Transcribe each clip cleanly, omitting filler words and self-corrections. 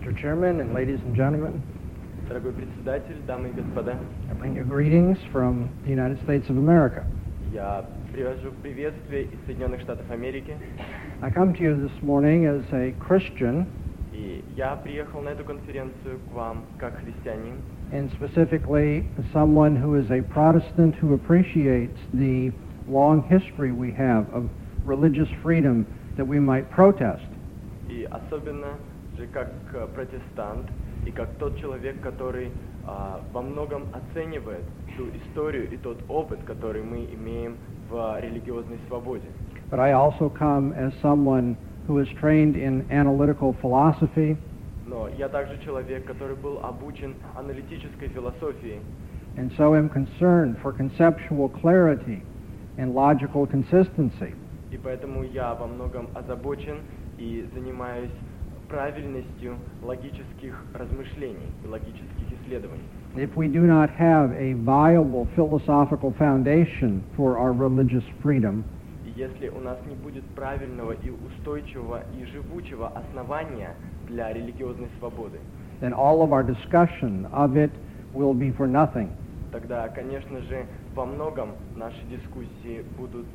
Mr. Chairman and ladies and gentlemen, Дорогой председатель, дамы и господа, I bring you greetings from the United States of America. я привожу приветствие из Соединенных Штатов Америки, I come to you this morning as a Christian, и я приехал на эту конференцию к вам как христианин, and specifically someone who is a Protestant who appreciates the long history we have of religious freedom that we might protest. и особенно же как протестант, и как тот человек, который во многом оценивает ту историю и тот опыт, который мы имеем в религиозной свободе. But I also come as someone who is trained in analytical philosophy, Но я также человек, который был обучен аналитической философии, and so am concerned for conceptual clarity and logical consistency. и поэтому я во многом озабочен и занимаюсь правильностью логических размышлений и логических исследований. If we do not have a viable philosophical foundation for our religious freedom, И если у нас не будет правильного и устойчивого и живучего основания для религиозной свободы, then all of our discussion of it will be for nothing. тогда, конечно же, во многом наши дискуссии будут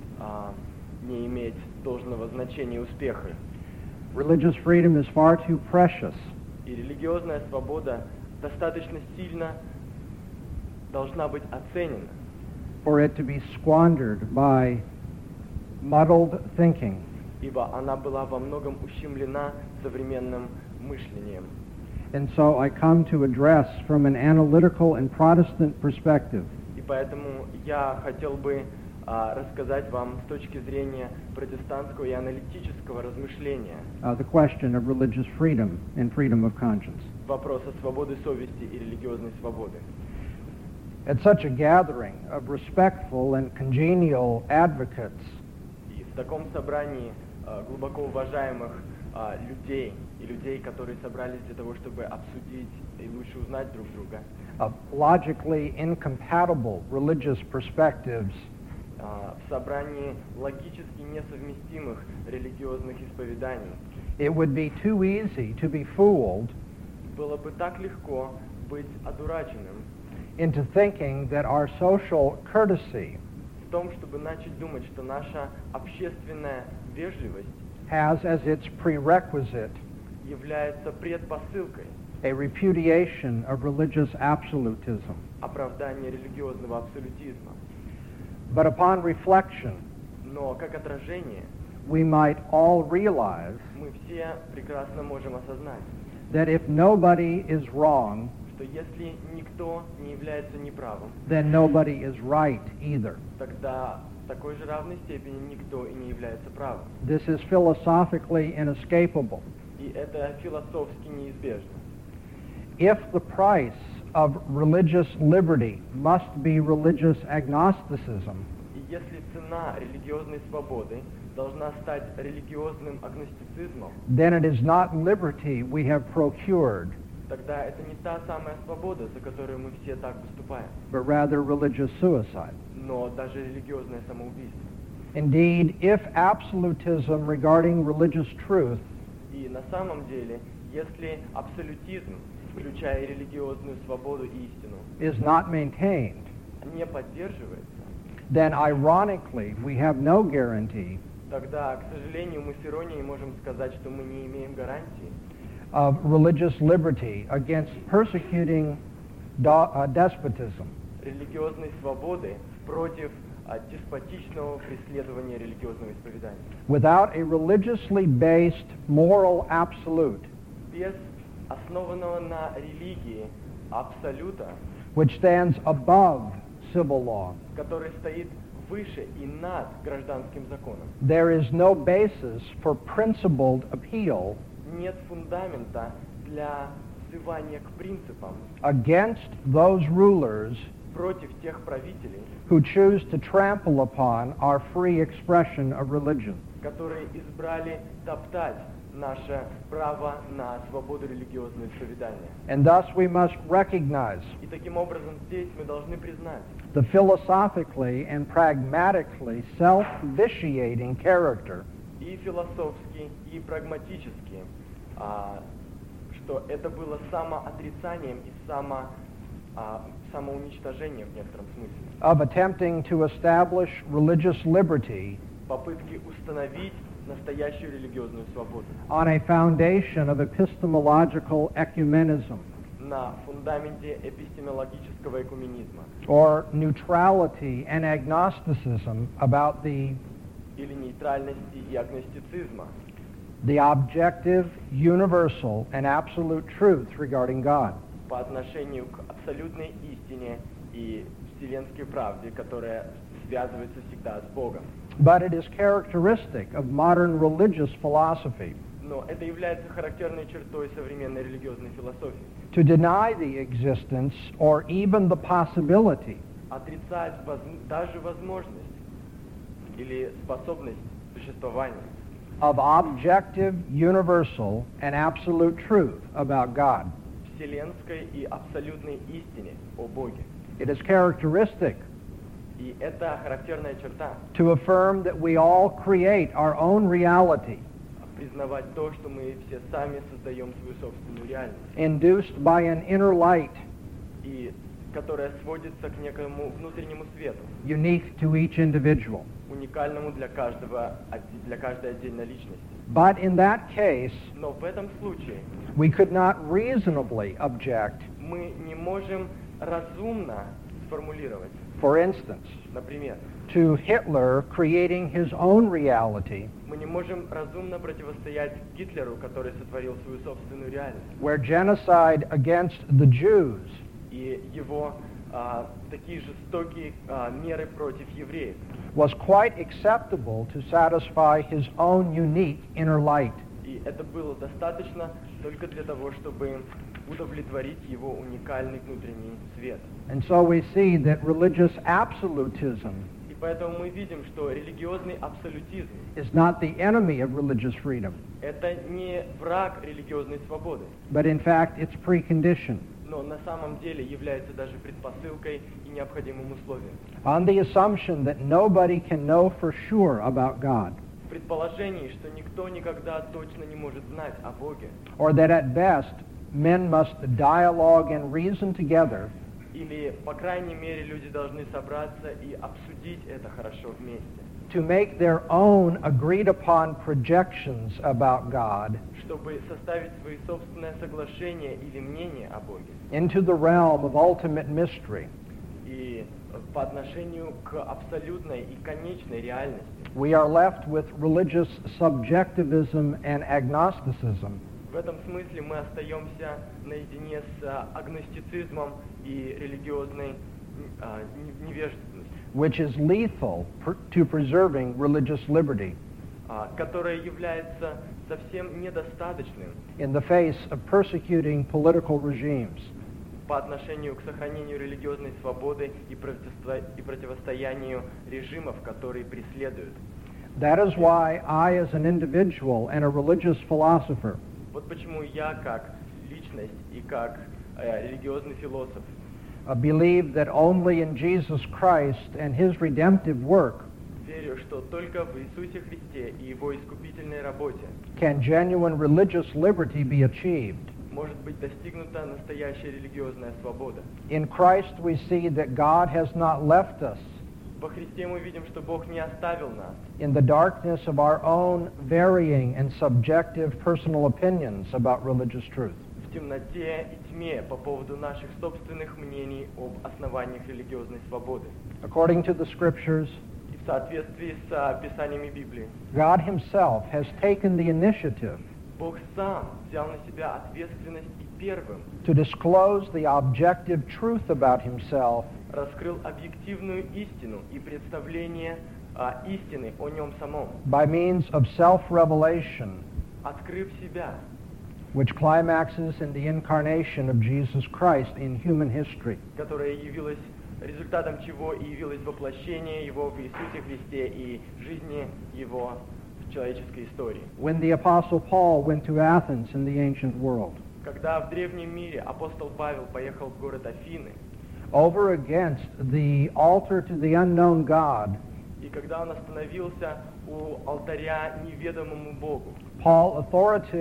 не иметь должного значения и успеха. Religious freedom is far too precious И религиозная свобода достаточно сильно должна быть оценена, for it to be squandered by muddled thinking. ибо она была во многом ущемлена современным мышлением. And so I come to address from an analytical and Protestant perspective И поэтому я хотел бы рассказать вам с точки зрения протестантского и аналитического размышления the question of religious freedom and freedom of conscience. вопрос о свободе совести и религиозной свободы. At such a gathering of respectful and congenial advocates, И в таком собрании глубоко уважаемых людей и людей, которые собрались для того, чтобы обсудить и лучше узнать друг друга, of logically incompatible religious perspectives, в собрании логически несовместимых религиозных исповеданий, it would be too easy to be fooled было бы так легко быть одураченным into thinking that our social courtesy в том, чтобы начать думать, что наша общественная вежливость has as its prerequisite является предпосылкой a repudiation of religious absolutism. оправдания религиозного абсолютизма. But upon reflection, Но как отражение we might all realize мы все прекрасно можем осознать, that if nobody is wrong, что если никто не является неправым, then nobody is right either. тогда в такой же равной степени никто и не является правым. This is philosophically inescapable. И это философски неизбежно. If the price of religious liberty must be religious agnosticism, И если цена религиозной свободы должна стать религиозным агностицизмом, then it is not liberty we have procured, тогда это не та самая свобода, за которую мы все так выступаем, but rather religious suicide. но даже религиозное самоубийство. Indeed, if absolutism regarding religious truth И на самом деле, если абсолютизм, включая религиозную свободу и истину, is not maintained, не поддерживается, then ironically we have no guarantee тогда, к сожалению, мы с иронией можем сказать, что мы не имеем гарантии of religious liberty against persecuting despotism. религиозной свободы против деспотичного преследования религиозного исповедания. Without a religiously based moral absolute, Без основанного на религии абсолюта, which stands above civil law, который стоит выше и над гражданским законом, there is no basis for principled appeal нет фундамента для взывания к принципам against those rulers против тех правителей, who choose to trample upon our free expression of religion. которые избрали топтать наше право на свободу религиозного исповедания. And thus we must recognize И таким образом здесь мы должны признать the philosophically and pragmatically self-vitiating character и философски, и прагматически, что это было самоотрицанием и самоуничтожением в некотором смысле. Of attempting to establish religious liberty Попытки установить настоящую религиозную свободу on a foundation of epistemological ecumenism на фундаменте эпистемологического экуменизма or neutrality and agnosticism about the или нейтральности и агностицизма, objective, universal, and absolute truth regarding God. по отношению к абсолютной истине и вселенской правде, которая связывается всегда с Богом. But it is characteristic of modern religious philosophy Но это является характерной чертой современной религиозной философии. to deny the existence or even the possibility Отрицать даже возможность или способность существования of objective, universal, and absolute truth about God. вселенской и абсолютной истине о Боге. It is characteristic И это характерная черта to affirm that we all create our own reality, признавать то, что мы все сами создаем свою собственную реальность, induced by an inner light и которая сводится к некому внутреннему свету, unique to each individual. уникальному для каждой отдельной личности. But in that case, Но в этом случае we could not reasonably object, мы не можем разумно сформулировать, for instance, например, to Hitler creating his own reality, мы не можем разумно противостоять Гитлеру, который сотворил свою собственную реальность, where genocide against the Jews и его такие жестокие меры против евреев was quite acceptable to satisfy his own unique inner light. И это было достаточно только для того, чтобы удовлетворить его уникальный внутренний свет. And so we see that religious absolutism И поэтому мы видим, что религиозный абсолютизм is not the enemy of religious freedom, – это не враг религиозной свободы, but in fact its precondition. но на самом деле является даже предпосылкой и необходимым условием. On the assumption that nobody can know for sure about God, В предположении, что никто никогда точно не может знать о Боге, or that at best men must dialogue and reason together или, по крайней мере, люди должны собраться и обсудить это хорошо вместе, to make their own agreed upon projections about God чтобы составить свои собственное соглашение или мнение о Боге. into the realm of ultimate mystery, И по отношению к абсолютной и конечной реальности we are left with religious subjectivism and agnosticism, в этом смысле мы остаемся наедине с агностицизмом и религиозной невежественностью, which is lethal to preserving religious liberty которое является совсем недостаточным in the face of persecuting political regimes. по отношению к сохранению религиозной свободы и противостоянию режимов, которые преследуют. That is why I, as an individual and a religious philosopher, Вот почему я, как личность и как религиозный философ, believe that only in Jesus Christ and His redemptive work верю, что только в Иисусе Христе и Его искупительной работе can genuine religious liberty be achieved. может быть достигнута настоящая религиозная свобода. In Christ we see that God has not left us Во Христе мы видим, что Бог не оставил нас in the darkness of our own varying and subjective personal opinions about religious truth. в темноте и тьме по поводу наших собственных мнений об основаниях религиозной свободы. According to the Scriptures, И в соответствии с Писаниями Библии, God Himself has taken the initiative Бог сам взял на себя ответственность и первым to disclose the objective truth about Himself раскрыл объективную истину и представление истины о Нем самом, by means of self-revelation, открыв себя, which climaxes in the incarnation of Jesus Christ in human history. которая явилась результатом чего и явилось воплощение Его в Иисусе Христе и жизни Его в человеческой истории. When the Apostle Paul went to Athens in the ancient world, Когда в древнем мире апостол Павел поехал в город Афины, over against the altar to the unknown God, и когда он остановился у алтаря неведомому Богу, Paul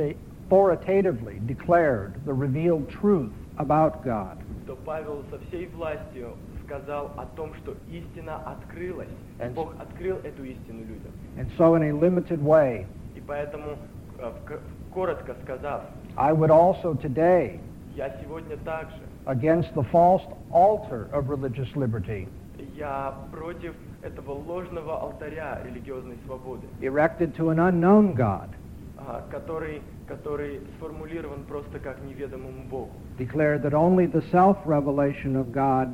authoritatively declared the revealed truth about God. то Павел со всей властью сказал о том, что истина открылась. And- Бог открыл эту истину людям. And so in a limited way, И поэтому, коротко сказав, I would also today, я сегодня также, against the false altar of religious liberty, я против этого ложного алтаря религиозной свободы, erected to an unknown God, который сформулирован просто как неведомому Богу. declared that only the self-revelation of God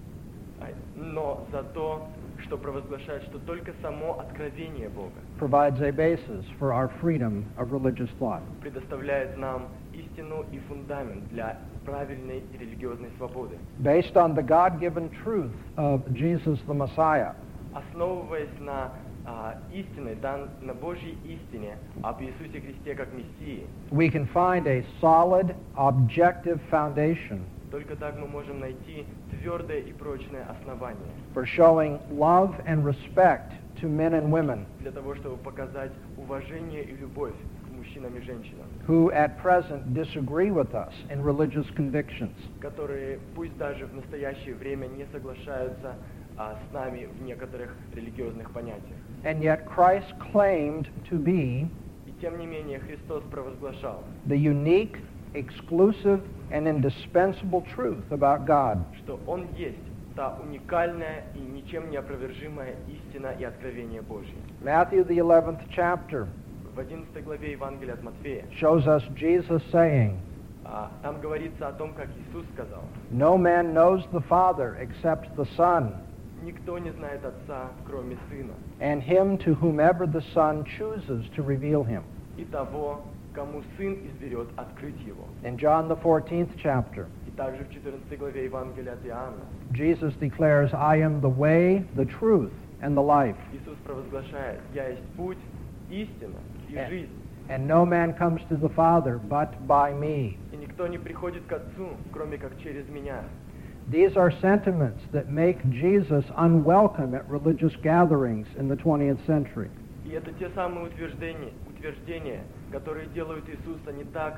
Но за то, что провозглашает, что только само откровение Бога provides a basis for our freedom of religious thought. предоставляет нам истину и фундамент для правильной религиозной свободы. based on the God-given truth of Jesus the Messiah. Основываясь на истине, на Божьей истине об Иисусе Христе как Мессии, We can find a solid, objective foundation только так мы можем найти твердое и прочное основание for showing love and respect to men and women для того, чтобы показать уважение и любовь к мужчинам и женщинам, who at present disagree with us in religious convictions. которые пусть даже в настоящее время не соглашаются с нами в некоторых религиозных понятиях. And yet Christ claimed to be И тем не менее Христос провозглашал, the unique, exclusive, and indispensable truth about God. что Он есть та уникальная и ничем не опровержимая истина и откровение Божье. Matthew the 11th chapter В 11 главе Евангелия от Матфея shows us Jesus saying, там говорится о том, как Иисус сказал, "No man knows the Father except the Son, никто не знает Отца, кроме Сына, and him to whomever the Son chooses to reveal him." и того, кому Сын изберет открыть Его. In John the 14th chapter, И также в 14 главе Евангелия от Иоанна Jesus declares, "I am the way, the truth, and the life, Иисус провозглашает, «Я есть путь, истина и жизнь, and no man comes to the Father but by me." и никто не приходит к Отцу, кроме как через Меня». These are sentiments that make Jesus unwelcome at religious gatherings in the 20th century. И это те самые утверждения, которые делают Иисуса не так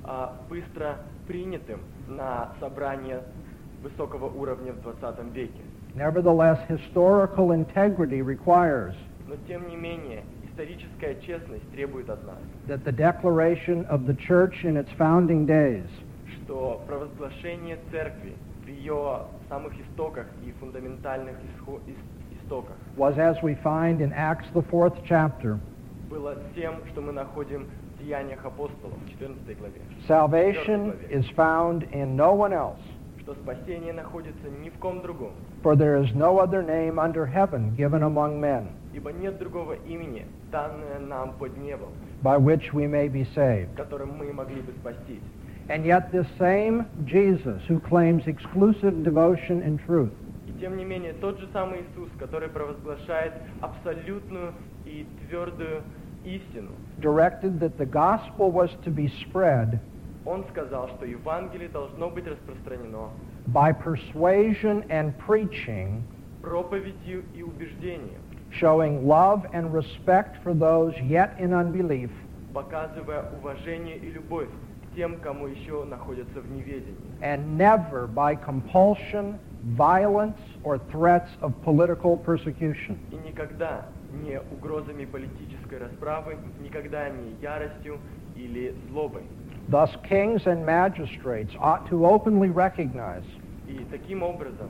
быстро принятым на собрания высокого уровня в 20 веке. Nevertheless, historical integrity requires Но тем не менее, историческая честность требует от нас, that the declaration of the church in its founding days что провозглашение церкви в ее самых истоках и фундаментальных истоках was, as we find in Acts the 4th chapter, было тем, что мы находим в Деяниях апостолов, в 14 главе. Salvation is found in no one else, Что спасение находится ни в ком другом, for there is no other name under heaven given among men ибо нет другого имени, данное нам под небом, by which we may be saved. которым мы могли бы спастись. and yet this same Jesus who claims exclusive devotion and truth И тем не менее, тот же самый Иисус, который провозглашает абсолютную и твердую истину, directed that the gospel was to be spread Он сказал, что Евангелие должно быть распространено by persuasion and preaching, проповедью и убеждением, showing love and respect for those yet in unbelief, показывая уважение и любовь к тем, кому еще находятся в неведении. and never by compulsion, violence, or threats of political persecution. И никогда не угрозами политической расправы, никогда не яростью или злобой. Thus, kings and magistrates ought to openly recognize И таким образом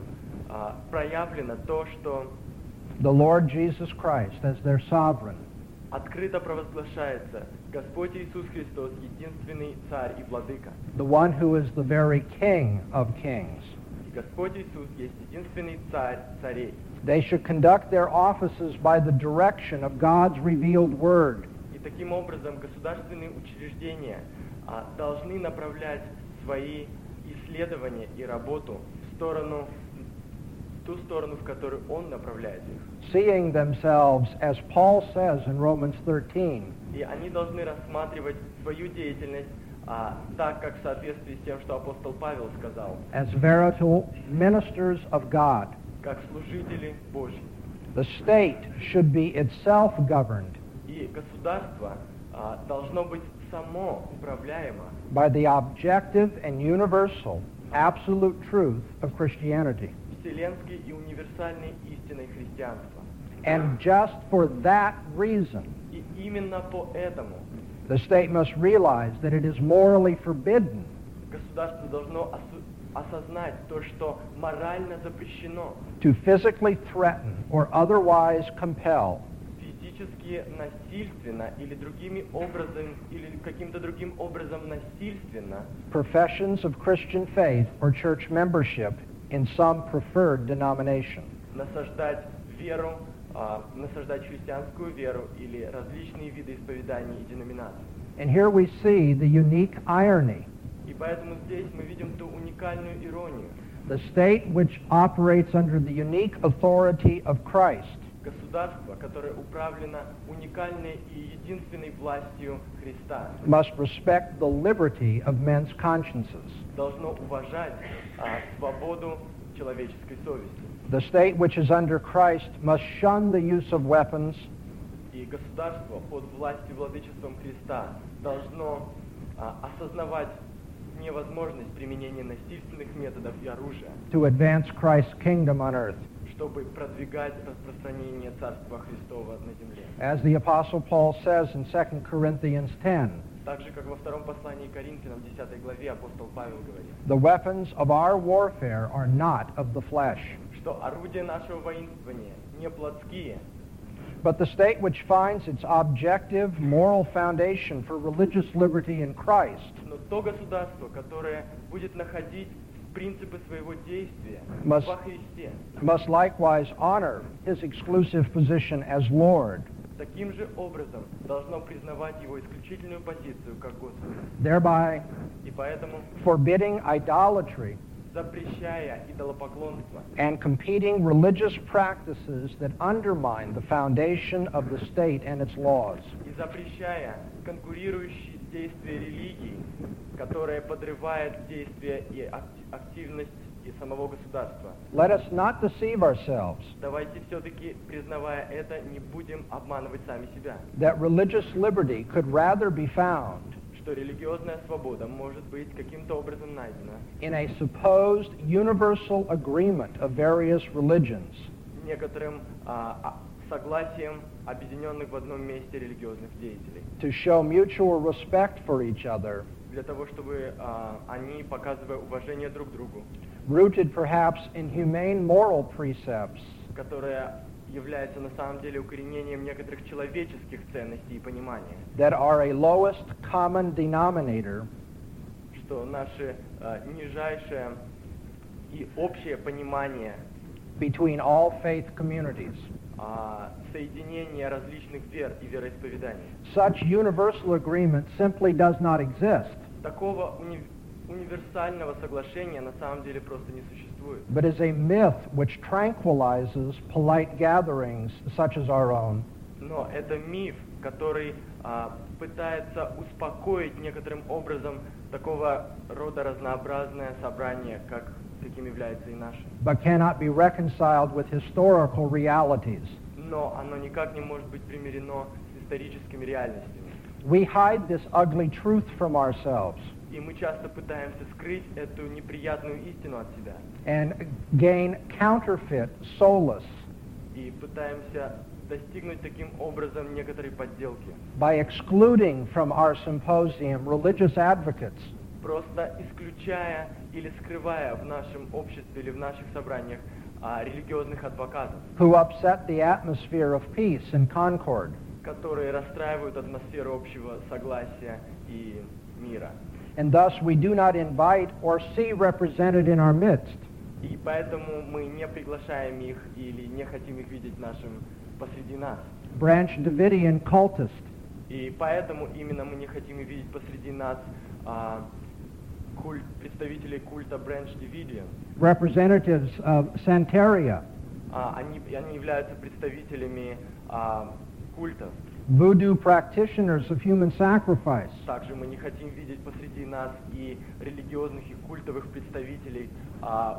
проявлено то, что the Lord Jesus Christ as their sovereign, открыто провозглашается Господь Иисус Христос, единственный Царь и Владыка. the one who is the very King of kings. И Господь Иисус есть единственный Царь царей. They should conduct their offices by the direction of God's revealed word, И таким образом государственные учреждения должны направлять свои исследования и работу в ту сторону, в которую Он направляет их. seeing themselves, as Paul says in Romans 13, И они должны рассматривать свою деятельность так, как в соответствии с тем, что апостол Павел сказал, as veritable ministers of God. как служители Божьи. The state should be itself governed И государство должно быть само управляемо by the objective and universal absolute truth of Christianity. вселенской и универсальной истиной христианства. And just for that reason, И именно поэтому the state must realize that it is morally forbidden государство должно осознать то, что морально запрещено to physically threaten or otherwise compel физически насильственно или другими образом или каким-то другим образом насильственно professions of Christian faith or church membership in some preferred denomination. насаждать веру, насаждать христианскую веру или различные виды исповеданий и деноминаций. And here we see the unique irony. И поэтому здесь мы видим ту уникальную иронию. The state which operates under the unique authority of Christ Государство, которое управлено уникальной и единственной властью Христа, must respect the liberty of men's consciences. должно уважать свободу человеческой совести. The state which is under Christ must shun the use of weapons И государство под властью владычеством Христа должно осознавать невозможность применения насильственных методов и оружия, to advance Christ's kingdom on earth. чтобы продвигать распространение Царства Христова на земле. As the Apostle Paul says in 2 Corinthians 10, Так же, как во втором послании к Коринфянам, 10 главе, апостол Павел говорит, the weapons of our warfare are not of the flesh, что орудия нашего воинствования не плотские, but the state which finds its objective moral foundation for religious liberty in Christ но то государство, которое будет находить принципы своего действия Must- во Христе, must likewise honor his exclusive position as Lord, таким же образом должно признавать его исключительную позицию как Господа. thereby И поэтому, forbidding idolatry запрещая идолопоклонство and competing religious practices that undermine the foundation of the state and its laws, и запрещая конкурирующие действия религии, которая подрывает действия и активность и самого государства. let us not deceive ourselves Давайте все-таки, признавая это, не будем обманывать сами себя, that religious liberty could rather be found что религиозная свобода может быть каким-то образом найдена in a supposed universal agreement of various religions некоторым согласием объединенных в одном месте религиозных деятелей, to show mutual respect for each other, для того, чтобы они, показывая уважение друг другу, rooted perhaps in humane moral precepts, которое является на самом деле укоренением некоторых человеческих ценностей и понимания, that are a lowest common denominator что наше нижайшее и общее понимание between all faith communities. соединение различных вер и вероисповеданий. Such universal agreement simply does not exist, Такого универсального соглашения на самом деле просто не существует. but is a myth which tranquilizes polite gatherings such as our own, Но это миф, который пытается успокоить некоторым образом такого рода разнообразное собрание, каким является и наше. but cannot be reconciled with historical realities. Но оно никак не может быть примирено с историческими реальностями. We hide this ugly truth from ourselves И мы часто пытаемся скрыть эту неприятную истину от себя. and gain counterfeit solace И пытаемся достигнуть таким образом некоторой подделки. by excluding from our symposium religious advocates Просто исключая или скрывая в нашем обществе или в наших собраниях религиозных адвокатов, who upset the atmosphere of peace and concord. которые расстраивают атмосферу общего согласия и мира. And thus we do not invite or see represented in our midst И поэтому мы не приглашаем их или не хотим их видеть посреди нас. Branch Davidian cultists И поэтому именно мы не хотим их видеть посреди нас представителей культа Branch Davidian. representatives of Santeria, Они являются представителями культов. voodoo practitioners of human sacrifice, Также мы не хотим видеть посреди нас и религиозных и культовых представителей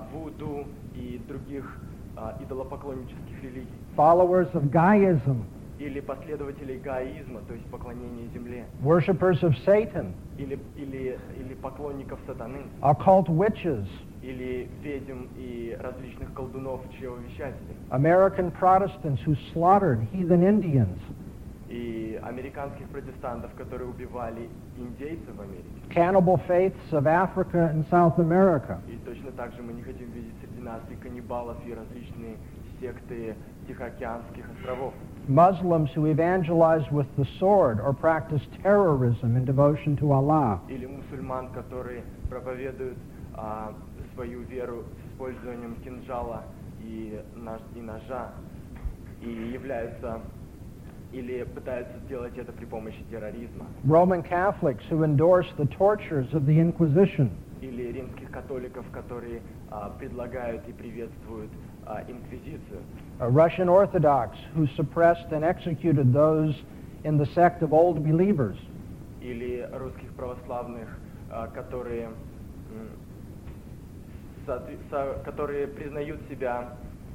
вуду и других идолопоклоннических религий. followers of Gaiism, или последователей гаизма, то есть поклонения земле, worshippers of Satan, или поклонников сатаны, occult witches, или ведьм и различных колдунов, чревовещателей, American Protestants who slaughtered heathen Indians, и американских протестантов, которые убивали индейцев в Америке. cannibal faiths of Africa and South America, И точно так же мы не хотим видеть среди нас и каннибалов, и различные секты Тихоокеанских островов. Muslims who evangelized with the sword or practiced terrorism in devotion to Allah, Или мусульман, которые проповедуют свою веру с использованием кинжала и ножа, и являются или пытаются сделать это при помощи терроризма. Roman Catholics who endorse the tortures of the Inquisition, Или римских католиков, которые предлагают и приветствуют инквизицию. Russian Orthodox who suppressed and executed those in the sect of Old Believers, Или русских православных, которые признают себя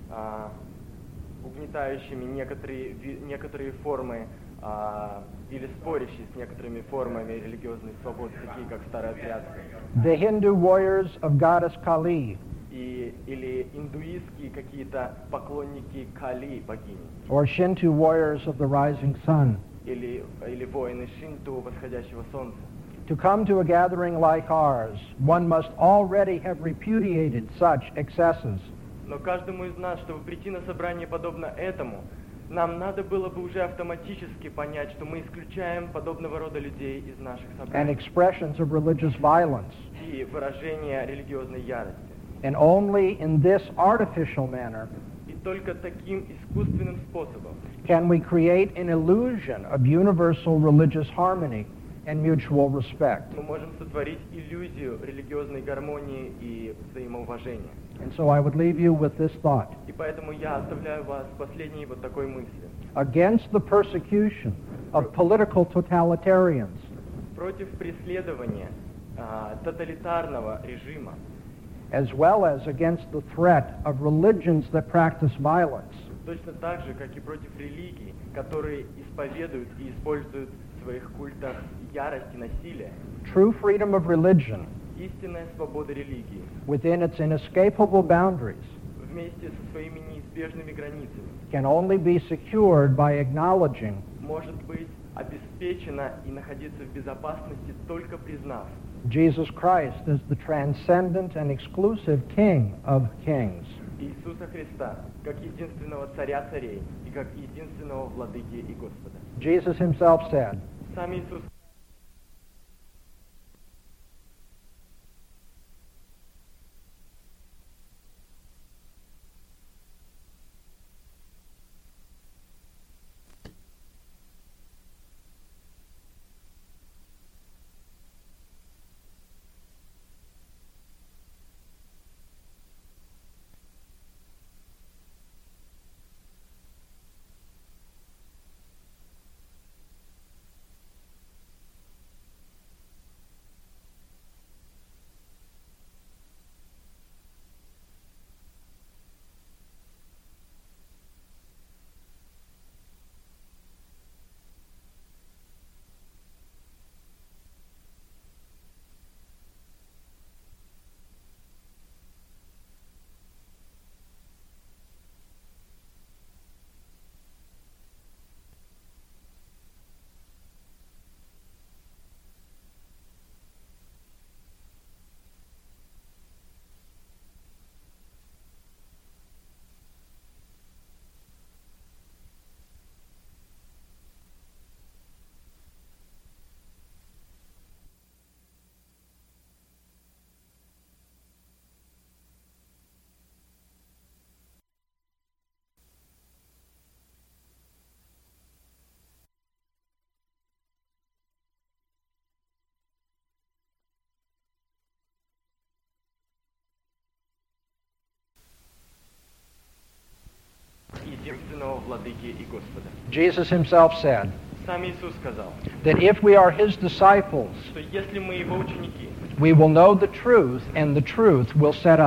угнетающими некоторые формы или спорящие с некоторыми формами религиозной свободы, такие как старообрядцы. the Hindu warriors of goddess Kali, Или индуистские какие-то поклонники Кали, богини. or Shinto warriors of the rising sun. Или воины Шинту, восходящего солнца. To come to a gathering like ours, one must already have repudiated such excesses. Но каждому из нас, чтобы прийти на собрание подобно этому, нам надо было бы уже автоматически понять, что мы исключаем подобного рода людей из наших And собраний expressions of religious violence. и выражения религиозной ярости. And only in this artificial manner И только таким искусственным способом can we create an illusion of universal religious harmony and mutual respect. мы можем сотворить иллюзию религиозной гармонии и взаимоуважения. And so I would leave you with this thought. И поэтому я оставляю вас с последней вот такой мыслью. Against the persecution of political totalitarians, Против преследования тоталитарного режима, as well as against the threat of religions that practice violence, точно так же, как и против религий, которые исповедуют и используют в своих культах ярость и насилие, true freedom of religion истинная свобода религии within its inescapable boundaries вместе со своими неизбежными границами can only be secured by acknowledging может быть обеспечена и находиться в безопасности, только признав Jesus Christ as the transcendent and exclusive King of kings. Иисуса Христа как единственного царя царей и как единственного владыки и Господа. Jesus himself said, Сам Иисус единственного владыки и Господа. Jesus himself said Сам Иисус сказал, that if we are his disciples, что если мы его ученики, we will know the truth, and the truth will set us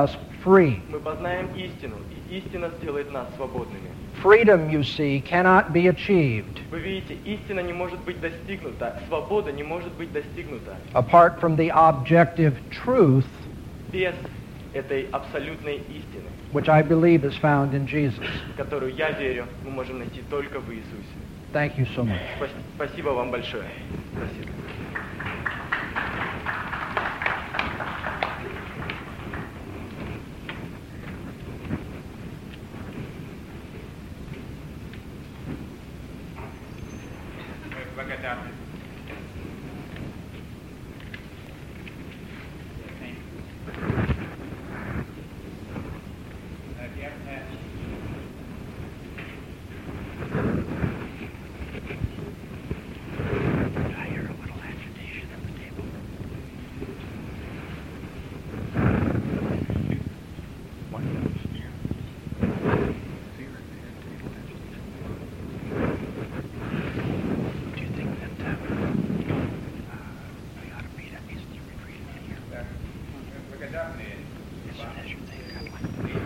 free. Мы познаем истину, и истина сделает нас свободными. Freedom, you see, cannot be achieved Вы видите, истина не может быть достигнута, свобода не может быть достигнута apart from the objective truth без этой абсолютной истины, which I believe is found in Jesus. которую, я верю, мы можем найти только в Иисусе. Thank you so much. Спасибо вам большое. Спасибо. As soon as you think